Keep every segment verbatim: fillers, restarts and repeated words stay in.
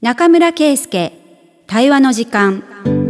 中村圭介対話の時間。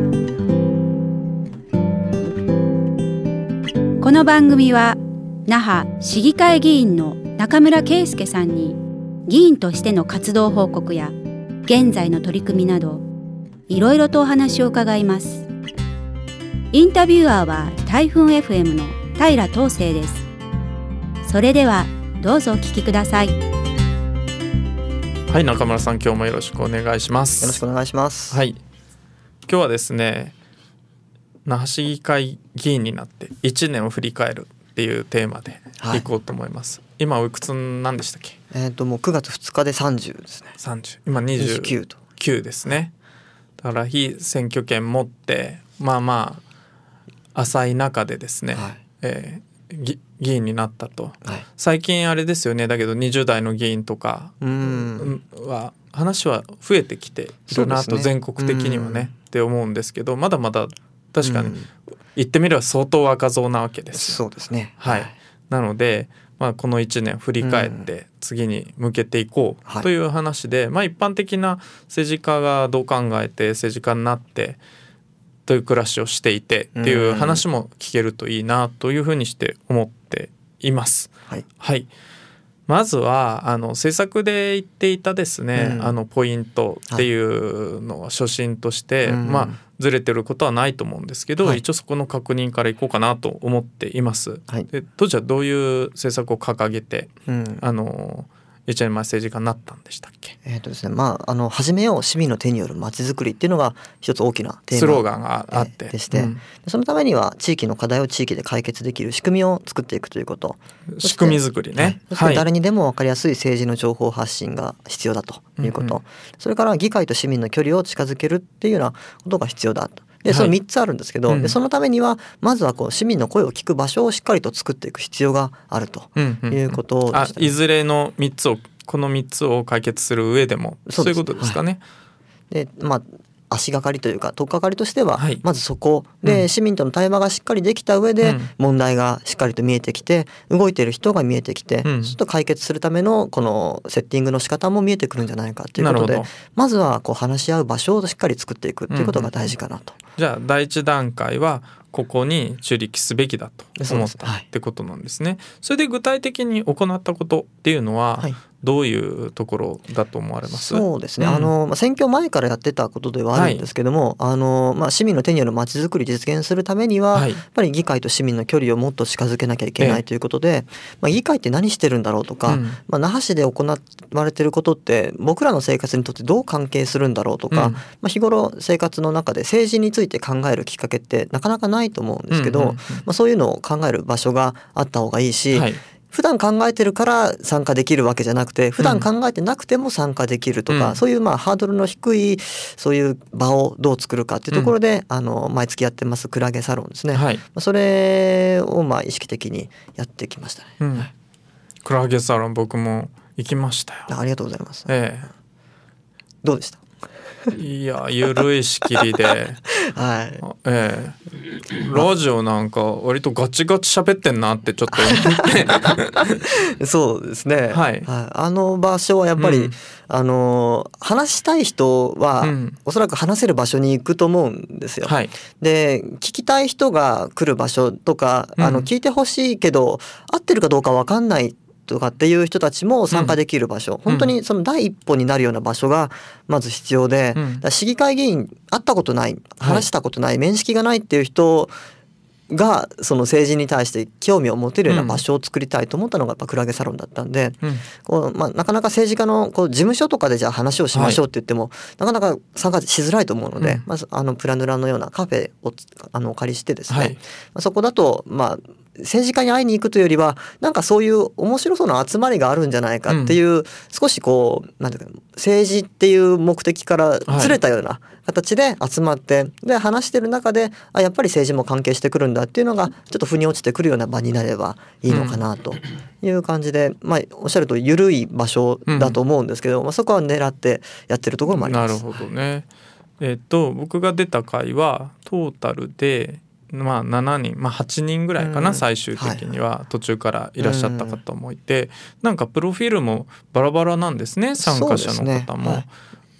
この番組は那覇市議会議員の中村圭介さんに議員としての活動報告や現在の取り組みなどいろいろとお話を伺います。インタビュアーは台風 エフエム の平東成です。それではどうぞお聞きください。 はい、中村さん、今日もよろしくお願いします。 よろしくお願いします。 はい、今日はですね、那覇市議会議員になっていちねんを振り返るっていうテーマでいこうと思います。はい、今おいくつなんでしたっけ？ えーと、もうくがつふつかでさんじゅうですね。 さんじゅう、今にじゅうきゅうですね。だから非選挙権持ってまあまあ浅い中でですね、はい、えー、議議員になったと、はい、最近あれですよね。だけどにじゅう代の議員とかは話は増えてきているなと、ね、全国的にはねって思うんですけど、まだまだ確かに言ってみれば相当若造なわけですよ。 そうですね、 はい、なので、まあ、このいちねん振り返って次に向けていこうという話で、まあ、一般的な政治家がどう考えて政治家になってという暮らしをしていてっていう話も聞けるといいなというふうにして思っています。はい、はい、まずはあの政策で言っていたですね、うん、あのポイントっていうのは初心として、はい、まあずれてることはないと思うんですけど、はい、一応そこの確認からいこうかなと思っています。はい、で当時はどういう政策を掲げて、うん、あのいちねんまえ政治家になったんでしたっけ？ えーとですね、まあ、あの始めよう市民の手によるまちづくりっていうのが一つ大きなテーマスローガンがあって、 えー、でして、うん、そのためには地域の課題を地域で解決できる仕組みを作っていくということ、 仕組み作りね、はい、 そして誰にでも分かりやすい政治の情報発信が必要だということ、はい、それから議会と市民の距離を近づけるっていうようなことが必要だと。でそのみっつあるんですけど、はい、でそのためにはまずはこう市民の声を聞く場所をしっかりと作っていく必要があるということでした、ね。 あ、いずれのみっつをこのみっつを解決する上でもそういうことですかね。 はい、でまあ足がかりというか取っかかりとしては、はい、まずそこで、うん、市民との対話がしっかりできた上で、うん、問題がしっかりと見えてきて動いている人が見えてきて、うん、ちょっと解決するためのこのセッティングの仕方も見えてくるんじゃないかということで、まずはこう話し合う場所をしっかり作っていくということが大事かなと、 うんうん、じゃあ第一段階はここに注力すべきだと思ったってことなんですね。それで具体的に行ったことっていうのは、はい、どういうところだと思われます？ そうですね、うん、あのまあ、選挙前からやってたことではあるんですけども、はい、あのまあ、市民の手によるまちづくり実現するためには、はい、やっぱり議会と市民の距離をもっと近づけなきゃいけないということで、まあ、議会って何してるんだろうとか、うん、まあ、那覇市で行われていることって僕らの生活にとってどう関係するんだろうとか、うん、まあ、日頃生活の中で政治について考えるきっかけってなかなかないと思うんですけど、うんうんうん、まあ、そういうのを考える場所があった方がいいし、はい、普段考えてるから参加できるわけじゃなくて普段考えてなくても参加できるとか、うん、そういうまあハードルの低いそういう場をどう作るかっていうところで、うん、あの毎月やってますクラゲサロンですね、はい、それをまあ意識的にやってきましたね、うん、はい、 クラゲサロン僕も行きましたよ。 ありがとうございます、 ええ、 どうでした？ いやゆるい仕切りで、はい、ええ、ラジオなんか割とガチガチ喋ってんなってちょっと思ってそうですね、 はい、 あの場所はやっぱり、うん、あの話したい人は、うん、おそらく話せる場所に行くと思うんですよ、はい、で聞きたい人が来る場所とか、うん、あの聞いてほしいけど合ってるかどうか分かんないとかっていう人たちも参加できる場所、うん、本当にその第一歩になるような場所がまず必要で、うん、だ市議会議員会ったことない話したことない、はい、面識がないっていう人がその政治に対して興味を持てるような場所を作りたいと思ったのがやっぱクラゲサロンだったんで、うん、こうまあ、なかなか政治家のこう事務所とかでじゃあ話をしましょうって言っても、はい、なかなか参加しづらいと思うので、うん、まずあのプラヌラのようなカフェをあのお借りしてですね、はい、まあ、そこだとまあ政治家に会いに行くというよりはなんかそういう面白そうな集まりがあるんじゃないかっていう、うん、少しこうなんていうか政治っていう目的からずれたような形で集まって、はい、で話してる中であやっぱり政治も関係してくるんだっていうのがちょっと腑に落ちてくるような場になればいいのかなという感じで、うん、まあ、おっしゃると緩い場所だと思うんですけど、うん、まあ、そこは狙ってやってるところもあります。 なるほどね。えっと僕が出た回はトータルでまあ、しちにん、まあ、はちにんぐらいかな、うん、最終的には途中からいらっしゃった方もいて、うん、なんかプロフィールもバラバラなんですね、参加者の方も、ね、はい、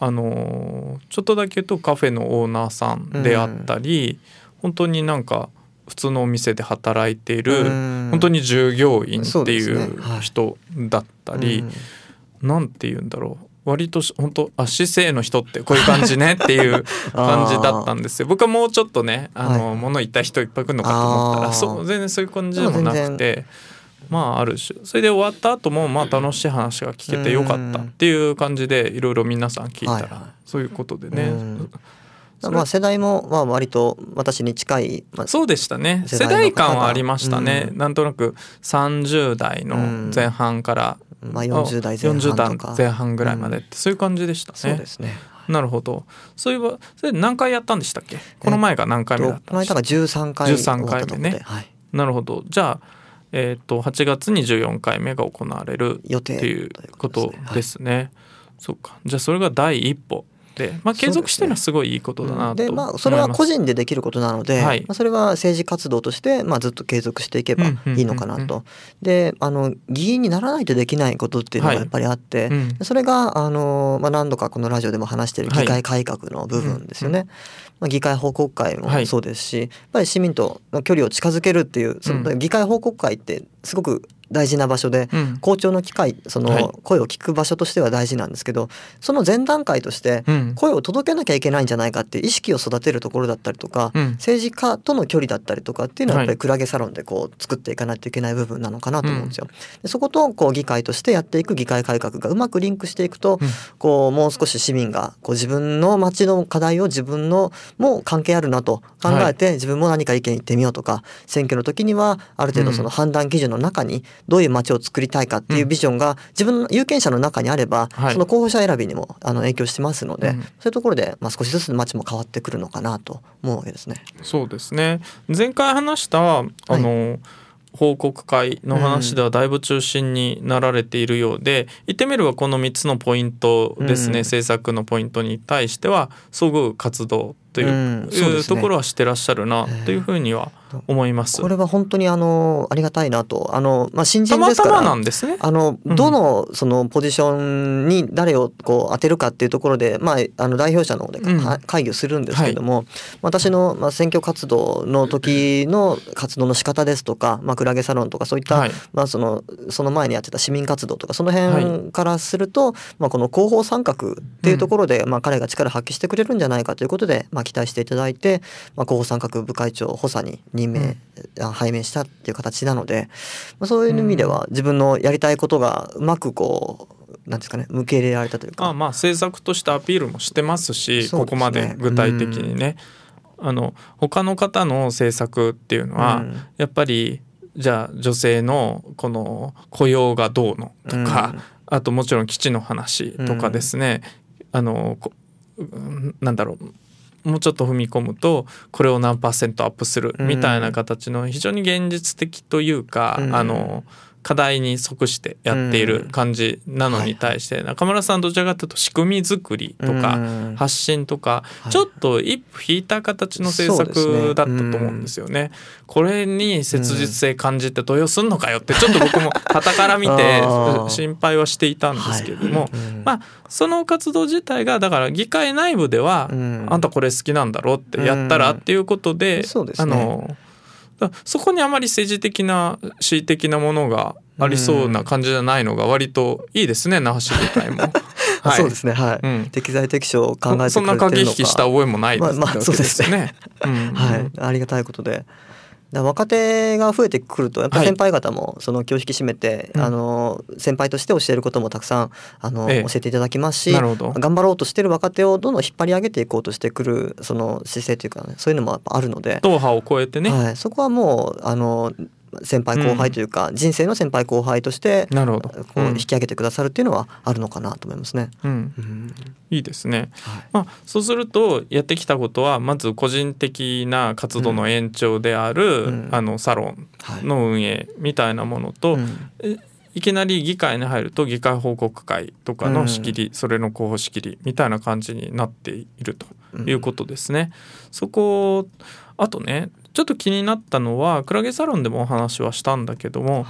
あのちょっとだけ言うとカフェのオーナーさんであったり、うん、本当になんか普通のお店で働いている本当に従業員っていう人だったり、なんて言うんだろう、割と本当あ市政の人ってこういう感じねっていう感じだったんですよ。僕はもうちょっとねあの、はい、物言った人いっぱい来るのかと思ったらそう全然そういう感じでもなくて、まあある種それで終わった後もまあ楽しい話が聞けてよかったっていう感じでいろいろ皆さん聞いたら、はい、そういうことでね、 まあ、世代もまあ割と私に近い、 まあ、そうでしたね。世代間はありましたね、うん、なんとなくさんじゅう代の前半から、 うんまあ、よんじゅう代前半とかよんじゅう代前半ぐらいまでって、うん、そういう感じでしたね。 そうですね。 なるほど。そういえばそれ何回やったんでしたっけ？この前が何回目だったんでしたっけ？ この前がじゅうさんかいじゅうさんかいめね、はい、なるほど。じゃあ、えー、とはちがつにじゅうよんかいめが行われるっていうことですね。そうか。じゃあそれが第一歩で、まあ、継続してるのはすごいいいことだなと思います。 で、まあ、それは個人でできることなので、はい、まあ、それは政治活動として、まあ、ずっと継続していけばいいのかなと、うんうんうんうん、であの議員にならないとできないことっていうのがやっぱりあって、はい、うん、それがあの、まあ、何度かこのラジオでも話している議会改革の部分ですよね、はい、うんうん、まあ、議会報告会もそうですし、はい、やっぱり市民との距離を近づけるっていうその議会報告会ってすごく大事な場所で、うん、公聴の機会その声を聞く場所としては大事なんですけど、その前段階として声を届けなきゃいけないんじゃないかっていう意識を育てるところだったりとか、うん、政治家との距離だったりとかっていうのはやっぱりクラゲサロンでこう作っていかないといけない部分なのかなと思うんですよ、うん、でそことこう議会としてやっていく議会改革がうまくリンクしていくと、うん、こうもう少し市民がこう自分の街の課題を自分のも関係あるなと考えて、はい、自分も何か意見言ってみようとか、選挙の時にはある程度その判断基準の中にどういう街を作りたいかっていうビジョンが自分の有権者の中にあれば、うん、その候補者選びにもあの影響してますので、はい、そういうところでまあ少しずつ街も変わってくるのかなと思うわけですね。 そうですね。前回話したあの、はい、報告会の話ではだいぶ中心になられているようで、うん、言ってみればこのみっつのポイントですね、うん、政策のポイントに対してはそぐう活動という、うん、いうね、ところはしてらっしゃるなというふうには思います。 これは本当にあのありがたいなと、あの、まあ、新人ですからたまたまなんですね。 あのどのそのポジションに誰をこう当てるかっていうところで、まあ、あの代表者の方で会議をするんですけども、うん、はい、私のまあ選挙活動の時の活動の仕方ですとか、まあ、クラゲサロンとかそういった、はい、まあ、そのその前にやってた市民活動とかその辺からすると、はい、まあ、この広報参画っていうところで、まあ、彼が力を発揮してくれるんじゃないかということで、まあ、期待していただいて、まあ、広報参画部会長補佐に任命、うん、拝命したっていう形なので、まあ、そういう意味では自分のやりたいことがうまくこうなんですかね、受け入れられたというか、 あまあ政策としてアピールもしてますし、ここまで具体的にね、うん、あの他の方の政策っていうのは、うん、やっぱりじゃあ女性のこの雇用がどうのとか、うん、あともちろん基地の話とかですね、うん、あのなんだろう、もうちょっと踏み込むとこれを何パーセントアップするみたいな形の非常に現実的というか、うん、あの課題に即してやっている感じなのに対して、中村さんどちらかというと仕組み作りとか発信とかちょっと一歩引いた形の政策だったと思うんですよね。これに切実性感じて投票すんのかよってちょっと僕も傍から見て心配はしていたんですけども、まあその活動自体がだから議会内部ではあんたこれ好きなんだろうってやったらっていうことで、あのそこにあまり政治的な恣意的なものがありそうな感じじゃないのが割といいですね、那覇市議会も。 はい、そうですね、はい、うん、適材適所を考えてくれてるのか、 そんな駆け引きした覚えもないです、ね、 まあ、まあそうですね、 うん、 はい、ありがたいことで。若手が増えてくるとやっぱり先輩方もその気を引き締めて、はい、あの先輩として教えることもたくさんあの、ええ、教えていただきますし、頑張ろうとしてる若手をどんどん引っ張り上げていこうとしてくるその姿勢というか、ね、そういうのもやっぱあるので、 党派を超えてね、 はい、そこはもうあの先輩後輩というか、うん、人生の先輩後輩としてなるほど、 こう引き上げてくださるっていうのはあるのかなと思いますね、 うんうん、いいですね、はい、まあ、そうするとやってきたことはまず個人的な活動の延長である、うん、あのサロンの運営みたいなものと、はい、いきなり議会に入ると議会報告会とかの仕切り、うん、それの候補仕切りみたいな感じになっているということですね、うん、そこあとねちょっと気になったのはクラゲサロンでもお話はしたんだけども、はい、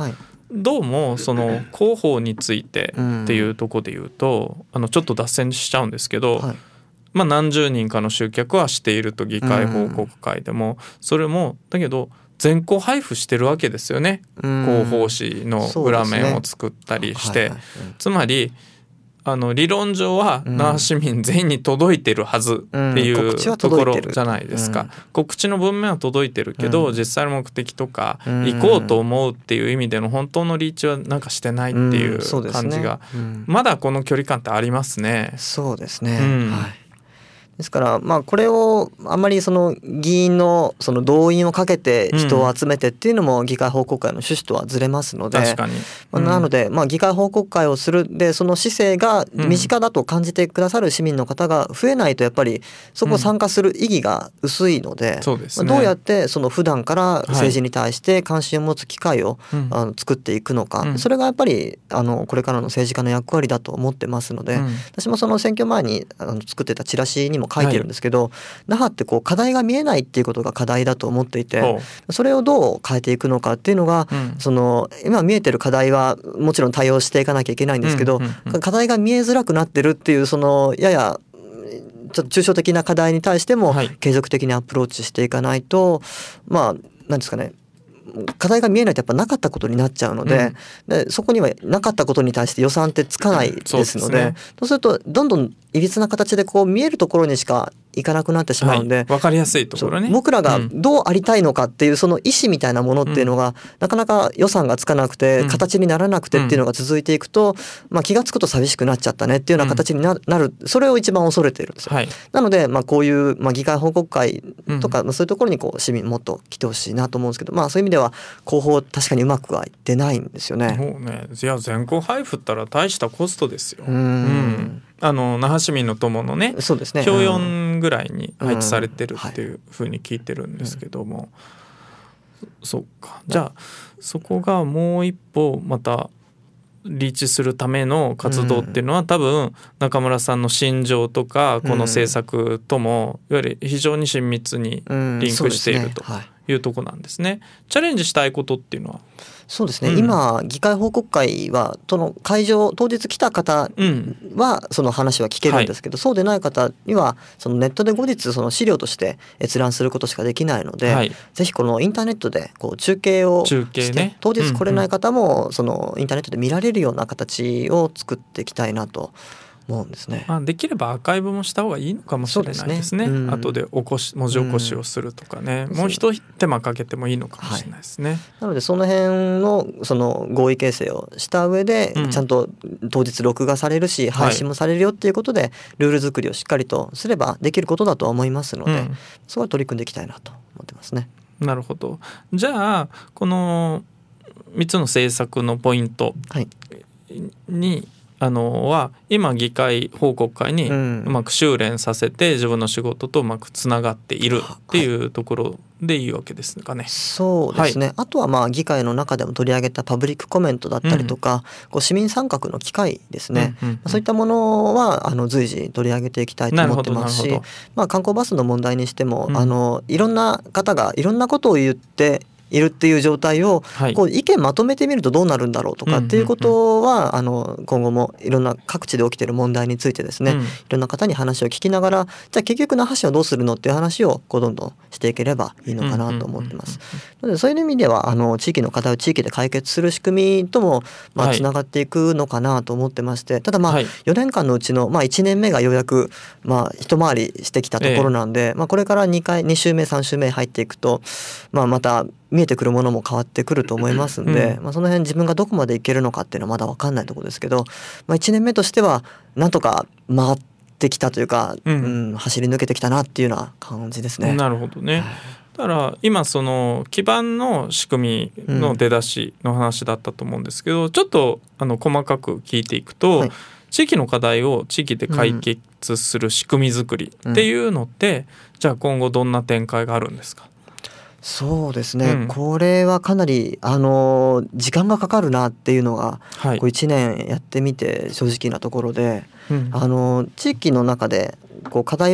どうもその広報についてっていうところで言うと、うん、あのちょっと脱線しちゃうんですけど、はい、まあ、何十人かの集客はしていると議会報告会でも、うん、それもだけど全校配布してるわけですよね、うん、広報誌の裏面を作ったりして、ね、はいはい、うん、つまりあの理論上は那覇市民全員に届いてるはずっていうところじゃないですか、うん、告知の文面は届いてるけど、うん、実際の目的とか、うん、行こうと思うっていう意味での本当のリーチはなんかしてないっていう感じが、うん、ね、うん、まだこの距離感ってありますね。 そうですね、うん、はい。ですからまあこれをあんまりその議員のその動員をかけて人を集めてっていうのも議会報告会の趣旨とはずれますので、 確かに、 まあ、なのでまあ議会報告会をするでその姿勢が身近だと感じてくださる市民の方が増えないとやっぱりそこ参加する意義が薄いので、 そうですね、 どうやってその普段から政治に対して関心を持つ機会をあの作っていくのか、それがやっぱりあのこれからの政治家の役割だと思ってますので、私もその選挙前にあの作ってたチラシにも書いてるんですけど、はい、那覇ってこう課題が見えないっていうことが課題だと思っていて、それをどう変えていくのかっていうのが、うん、その今見えてる課題はもちろん対応していかなきゃいけないんですけど、うんうんうん、課題が見えづらくなってるっていうそのややちょっと抽象的な課題に対しても継続的にアプローチしていかないと、まあ何ですかね、課題が見えないとやっぱなかったことになっちゃうので、うん、でそこにはなかったことに対して予算ってつかないですので、そうですね、そうするとどんどんいびつな形でこう見えるところにしかいかなくなってしまうんで、 はい、分かりやすいところね、 僕らがどうありたいのかっていうその意思みたいなものっていうのが、うん、なかなか予算がつかなくて形にならなくてっていうのが続いていくと、まあ、気がつくと寂しくなっちゃったねっていうような形になる、それを一番恐れているんですよ、はい、なのでまあこういうまあ議会報告会とか、うん、そういうところにこう市民もっと来てほしいなと思うんですけど、まあそういう意味では広報確かにうまくはいってないんですよね。 もうね、いや全校配布ったら大したコストですよ。うん、うんあの那覇市民の友のね、 そうですね、 教よんぐらいに配置されてるっていうふうに聞いてるんですけども、うんはい、そっか、じゃあそこがもう一歩またリーチするための活動っていうのは、うん、多分中村さんの心情とかこの政策ともいわゆる非常に親密にリンクしているというところなんですね。チャレンジしたいことっていうのは？ そうですね、うん、今議会報告会はその会場当日来た方はその話は聞けるんですけど、うんはい、そうでない方にはそのネットで後日その資料として閲覧することしかできないので、はい、ぜひこのインターネットでこう中継をして中継、ね、当日来れない方もそのインターネットで見られるような形を作っていきたいなと思うんですね。 まあ、できればアーカイブもした方がいいのかもしれないですね。うん、後で起こし文字起こしをするとかね、うん、もう一手間かけてもいいのかもしれないですね。はい、 なのでその辺のその合意形成をした上で、うん、ちゃんと当日録画されるし配信もされるよっていうことで、はい、ルール作りをしっかりとすればできることだとは思いますので、うん、そこは取り組んでいきたいなと思ってますね。 なるほど。じゃあこのみっつの政策のポイントに、はいあのは今議会報告会にうまく修練させて自分の仕事とうまくつながっているっていうところでいいわけですかね。 そうですね、はい、あとはまあ議会の中でも取り上げたパブリックコメントだったりとか、うん、こう市民参画の機会ですね、うんうんうん、そういったものはあの随時取り上げていきたいと思ってますし、まあ、観光バスの問題にしても、うん、あのいろんな方がいろんなことを言っているっていう状態をこう意見まとめてみるとどうなるんだろうとかっていうことはあの今後もいろんな各地で起きている問題についてですね、いろんな方に話を聞きながら、じゃあ結局那覇市はどうするのっていう話をこうどんどんしていければいいのかなと思ってます。なのでそういう意味ではあの地域の課題を地域で解決する仕組みともまあつながっていくのかなと思ってまして、ただまあよねんかんのうちのまあいちねんめがようやくまあ一回りしてきたところなんで、まあこれからにかいに週目さん週目入っていくとまあまた見えてくるものも変わってくると思いますんで、うんまあ、その辺自分がどこまでいけるのかっていうのはまだ分かんないところですけど、まあ、いちねんめとしてはなんとか回ってきたというか、うんうん、走り抜けてきたなっていうような感じですね。 なるほどね。だから今その基盤の仕組みの出だしの話だったと思うんですけど、うん、ちょっとあの細かく聞いていくと、はい、地域の課題を地域で解決する仕組み作りっていうのって、うん、じゃあ今後どんな展開があるんですか？ そうですね、うん、これはかなりあの時間がかかるなっていうのが、はい、こういちねんやってみて正直なところで、うん、あの地域の中でこう課題を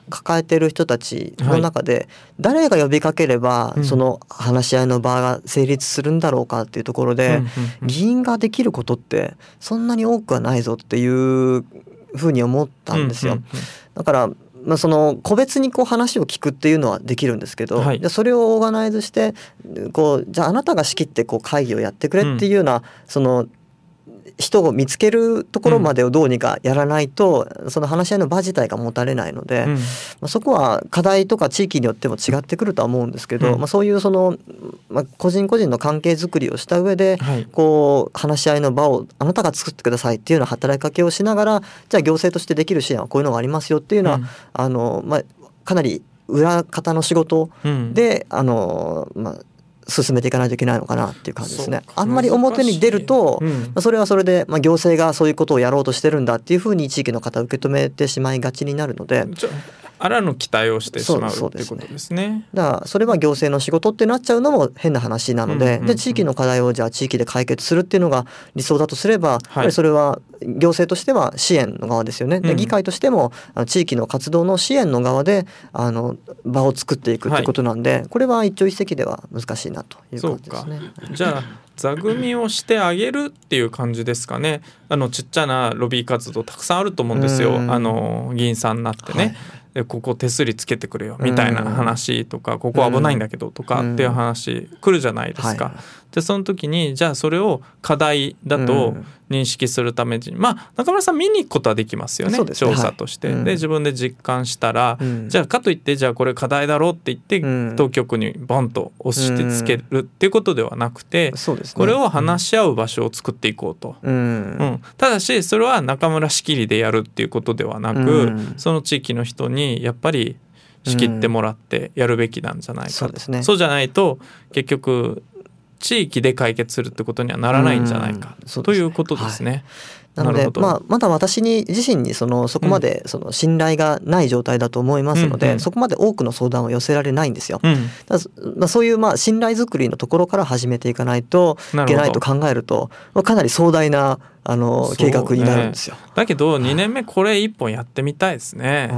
抱えてる人たちの中で誰が呼びかければその話し合いの場が成立するんだろうかっていうところで、議員ができることってそんなに多くはないぞっていうふうに思ったんですよ。だからまあ、その個別にこう話を聞くっていうのはできるんですけど、はい、でそれをオーガナイズしてこうじゃああなたが仕切ってこう会議をやってくれっていうような、うん、その人を見つけるところまでをどうにかやらないと、うん、その話し合いの場自体が持たれないので、うん、まあ、そこは課題とか地域によっても違ってくるとは思うんですけど、うん、まあ、そういうその、まあ、個人個人の関係づくりをした上で、はい、こう話し合いの場をあなたが作ってくださいっていうような働きかけをしながら、じゃあ行政としてできる支援はこういうのがありますよっていうのは、うん、あのまあ、かなり裏方の仕事で、うん、あのまあ進めていかないといけないのかなっていう感じですね。あんまり表に出ると、うん、それはそれで、まあ、行政がそういうことをやろうとしてるんだっていうふうに地域の方は受け止めてしまいがちになるので、 あらぬ期待をしてしまうっていうことですね。 だからそれは行政の仕事ってなっちゃうのも変な話なので、うんうんうん、で地域の課題をじゃあ地域で解決するっていうのが理想だとすれば、はい、やっぱりそれは行政としては支援の側ですよね。で議会としても地域の活動の支援の側であの場を作っていくってことなんで、はい、これは一朝一夕では難しいなという感じですね。 そうか。じゃあ座組をしてあげるっていう感じですかね。あのちっちゃなロビー活動たくさんあると思うんですよ。あの議員さんになってね、はい、でここ手すりつけてくれよみたいな話とか、ここ危ないんだけどとかっていう話来るじゃないですか。でその時にじゃあそれを課題だと認識するために、まあ中村さん見に行くことはできますよね、調査として、はい、で自分で実感したら、うん、じゃあかといってじゃあこれ課題だろうって言って、うん、当局にボンと押してつけるっていうことではなくて、うん、これを話し合う場所を作っていこうと、うんうん、ただしそれは中村仕切りでやるっていうことではなく、うん、その地域の人にやっぱり仕切ってもらってやるべきなんじゃないかと、うん、そうですね、そうじゃないと結局地域で解決するってことにはならないんじゃないか、うん、ということですね。 はい、なので、まあ、まだ私に自身にそのそこまでその信頼がない状態だと思いますので、うん、そこまで多くの相談を寄せられないんですよ。うん、だまあ、そういうまあ信頼づくりのところから始めていかないといけないと考えると、まあ、かなり壮大なあの計画になるんですよ。ね、 だけどにねんめこれ一本やってみたいですね。うん、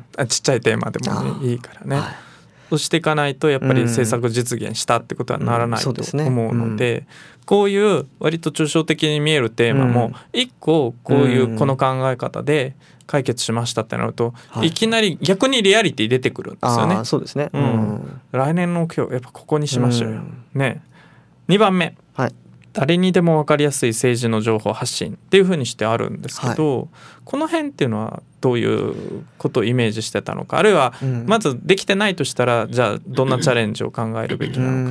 うん、ちっちゃいテーマでも、ね、いいからね。はい、そうしていかないとやっぱり政策実現したってことはならないと思うので、こういう割と抽象的に見えるテーマも一個こういうこの考え方で解決しましたってなると、いきなり逆にリアリティ出てくるんですよね。 そうですね。 うん、来年の目標やっぱここにしましょうよ。ね。にばんめ。はい。誰にでも分かりやすい政治の情報発信っていう風にしてあるんですけど、はい、この辺っていうのはどういうことをイメージしてたのか、あるいはまずできてないとしたら、じゃあどんなチャレンジを考えるべきなのか。うん、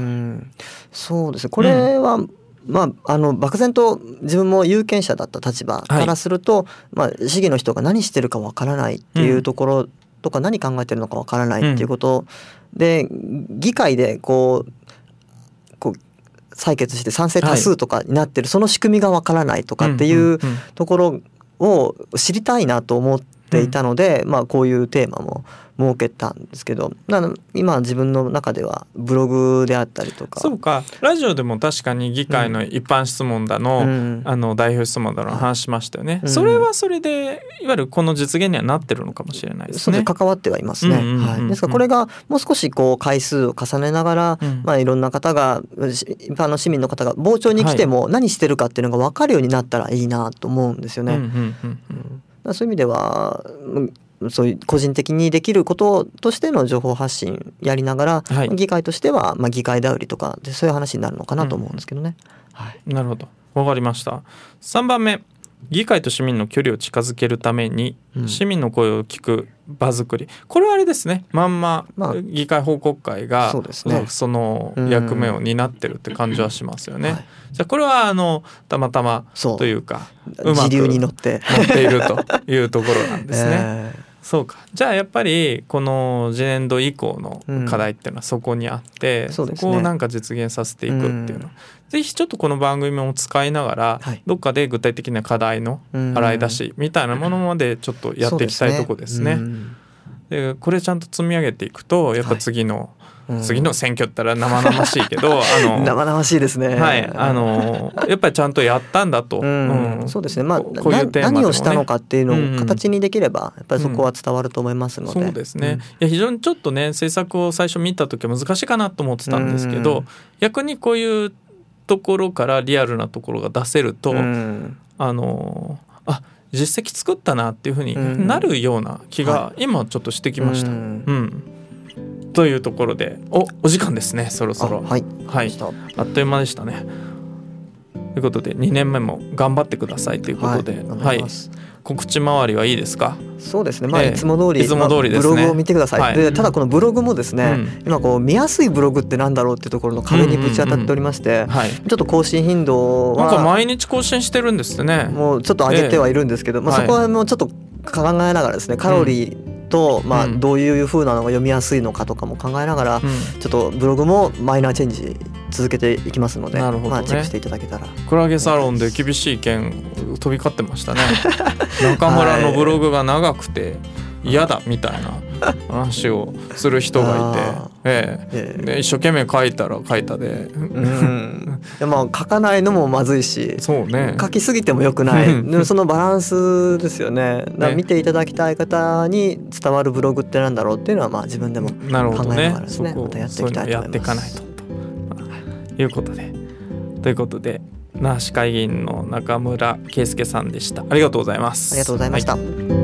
そうですね、これは、うん、まあ、あの漠然と自分も有権者だった立場からすると、はい、まあ、市議の人が何してるかわからないっていうところとか、何考えてるのかわからないっていうこと、うん、で議会でこうこう採決して賛成多数とかになってる、はい、その仕組みがわからないとかっていうところを知りたいなと思っていたので、うん、まあ、こういうテーマも設けたんですけど、今自分の中ではブログであったりとか。 そうか、ラジオでも確かに議会の一般質問だの、うん、あの代表質問だの話しましたよね、うん、それはそれでいわゆるこの実現にはなってるのかもしれないですね。 そうです、関わってはいますね、うんうんうんうん、はい、ですからこれがもう少しこう回数を重ねながら、うん、まあ、いろんな方が一般の市民の方が傍聴に来ても何してるかっていうのが分かるようになったらいいなと思うんですよね、うんうんうんうん、そういう意味ではそういう個人的にできることとしての情報発信やりながら、はい、議会としてはまあ議会だ売りとかでそういう話になるのかなと思うんですけどね、うん、はい、 なるほど、わかりました。さんばんめ、議会と市民の距離を近づけるために市民の声を聞く場作り、これはあれですね、まんま議会報告会が そ, うですね、その役目を担ってるって感じはしますよね、はい、じゃあこれはあのたまたまというかうまく時流に乗って乗っているというところなんですね、えーそうか、じゃあやっぱりこの次年度以降の課題っていうのはそこにあって、うん、 そ, ね、そこをなんか実現させていくっていうのは、うん、ぜひちょっとこの番組も使いながら、はい、どっかで具体的な課題の洗い出しみたいなものまでちょっとやっていきたいところですね。 でこれちゃんと積み上げていくとやっぱ次の、はいうん、次の選挙ったら生々しいけどあの生々しいですね、 はい、あのやっぱりちゃんとやったんだと、 うんうん、そうですね、まあ、こういうテーマでもね、何をしたのかっていうのを形にできればやっぱりそこは伝わると思いますので、 うん、そうですね、うん、いや非常にちょっとね政策を最初見た時は難しいかなと思ってたんですけど、うん、逆にこういうところからリアルなところが出せると、うん、あのあ実績作ったなっていうふうになるような気が今ちょっとしてきました、うんうんというところで お, お時間ですねそろそろ、 はいはい、あっという間でしたね。ということでにねんめも頑張ってくださいということで、はいはい、告知回りはいいですか？ そうですね、まあ、いつも通り、 えー、いつも通りですね、 まあ、ブログを見てください、はい、でただこのブログもですね、うん、今こう見やすいブログってなんだろうっていうところの壁にぶち当たっておりまして、ちょっと更新頻度はなんか毎日更新してるんですね。 もうちょっと上げてはいるんですけど、えーまあ、そこはもうちょっと考えながらですね、カロリーと、まあ、どういう風なのが読みやすいのかとかも考えながら、うん、ちょっとブログもマイナーチェンジ続けていきますので、 なるほどね、 まあ、チェックしていただけたら。 クラゲサロンで厳しい意見飛び交ってましたね中村のブログが長くて嫌だみたいな話をする人がいて、ええええ、で一生懸命書いたら書いたで、うん、 でまあ書かないのもまずいし、 そうね、 書きすぎてもよくないでそのバランスですよね。だから見ていただきたい方に伝わるブログってなんだろうっていうのはまあ自分でも考えながらですね、またやっていきたいと思います。そういうのやっていかないとということでということで那覇市会議員の中村圭介さんでした。ありがとうございます。 ありがとうございました、 はい。